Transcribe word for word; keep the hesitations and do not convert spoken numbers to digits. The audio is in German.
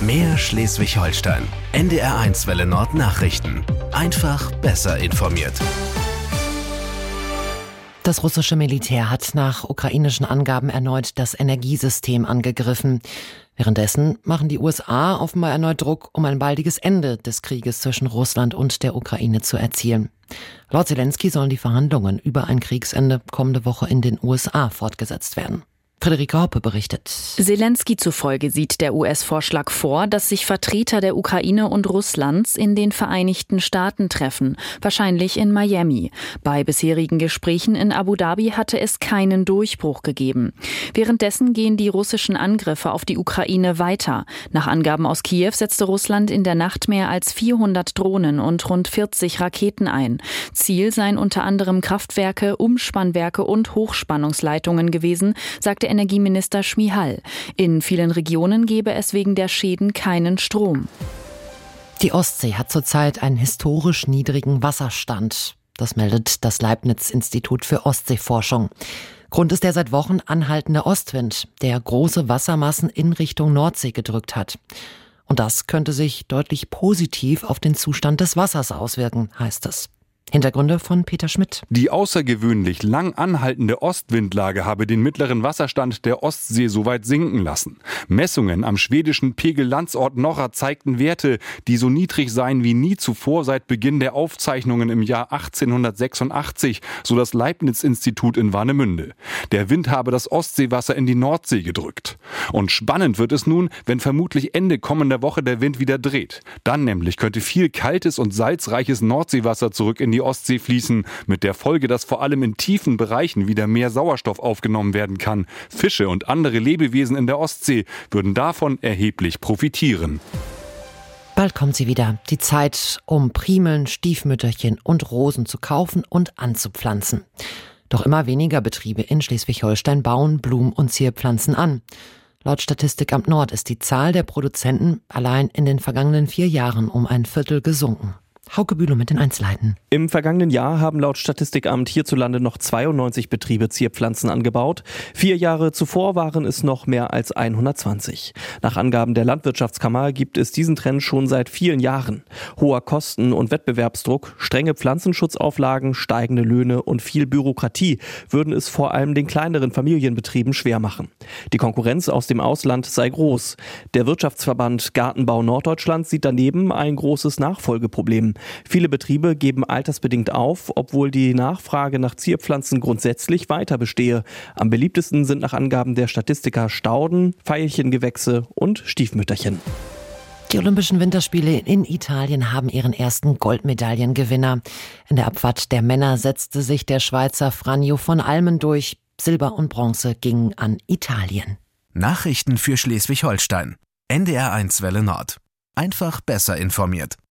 Mehr Schleswig-Holstein. N D R eins Welle Nord Nachrichten. Einfach besser informiert. Das russische Militär hat nach ukrainischen Angaben erneut das Energiesystem angegriffen. Währenddessen machen die U S A offenbar erneut Druck, um ein baldiges Ende des Krieges zwischen Russland und der Ukraine zu erzielen. Laut Zelensky sollen die Verhandlungen über ein Kriegsende kommende Woche in den U S A fortgesetzt werden. Friederike Hoppe berichtet. Zelensky zufolge sieht der U S-Vorschlag vor, dass sich Vertreter der Ukraine und Russlands in den Vereinigten Staaten treffen, wahrscheinlich in Miami. Bei bisherigen Gesprächen in Abu Dhabi hatte es keinen Durchbruch gegeben. Währenddessen gehen die russischen Angriffe auf die Ukraine weiter. Nach Angaben aus Kiew setzte Russland in der Nacht mehr als vierhundert Drohnen und rund vierzig Raketen ein. Ziel seien unter anderem Kraftwerke, Umspannwerke und Hochspannungsleitungen gewesen, sagte Energieminister Šmihal. In vielen Regionen gebe es wegen der Schäden keinen Strom. Die Ostsee hat zurzeit einen historisch niedrigen Wasserstand. Das meldet das Leibniz-Institut für Ostseeforschung. Grund ist der seit Wochen anhaltende Ostwind, der große Wassermassen in Richtung Nordsee gedrückt hat. Und das könnte sich deutlich positiv auf den Zustand des Wassers auswirken, heißt es. Hintergründe von Peter Schmidt. Die außergewöhnlich lang anhaltende Ostwindlage habe den mittleren Wasserstand der Ostsee so weit sinken lassen. Messungen am schwedischen Pegel-Landsort Norra zeigten Werte, die so niedrig seien wie nie zuvor seit Beginn der Aufzeichnungen im Jahr achtzehnhundertsechsundachtzig, so das Leibniz-Institut in Warnemünde. Der Wind habe das Ostseewasser in die Nordsee gedrückt. Und spannend wird es nun, wenn vermutlich Ende kommender Woche der Wind wieder dreht. Dann nämlich könnte viel kaltes und salzreiches Nordseewasser zurück in die Ostsee fließen, mit der Folge, dass vor allem in tiefen Bereichen wieder mehr Sauerstoff aufgenommen werden kann. Fische und andere Lebewesen in der Ostsee würden davon erheblich profitieren. Bald kommt sie wieder, die Zeit, um Primeln, Stiefmütterchen und Rosen zu kaufen und anzupflanzen. Doch immer weniger Betriebe in Schleswig-Holstein bauen Blumen- und Zierpflanzen an. Laut Statistikamt Nord ist die Zahl der Produzenten allein in den vergangenen vier Jahren um ein Viertel gesunken. Hauke Bülow mit den Einzelheiten. Im vergangenen Jahr haben laut Statistikamt hierzulande noch zweiundneunzig Betriebe Zierpflanzen angebaut. Vier Jahre zuvor waren es noch mehr als hundertzwanzig. Nach Angaben der Landwirtschaftskammer gibt es diesen Trend schon seit vielen Jahren. Hoher Kosten- und Wettbewerbsdruck, strenge Pflanzenschutzauflagen, steigende Löhne und viel Bürokratie würden es vor allem den kleineren Familienbetrieben schwer machen. Die Konkurrenz aus dem Ausland sei groß. Der Wirtschaftsverband Gartenbau Norddeutschland sieht daneben ein großes Nachfolgeproblem. Viele Betriebe geben altersbedingt auf, obwohl die Nachfrage nach Zierpflanzen grundsätzlich weiter bestehe. Am beliebtesten sind nach Angaben der Statistiker Stauden, Veilchengewächse und Stiefmütterchen. Die Olympischen Winterspiele in Italien haben ihren ersten Goldmedaillengewinner. In der Abfahrt der Männer setzte sich der Schweizer Franjo von Almen durch. Silber und Bronze gingen an Italien. Nachrichten für Schleswig-Holstein. N D R eins Welle Nord. Einfach besser informiert.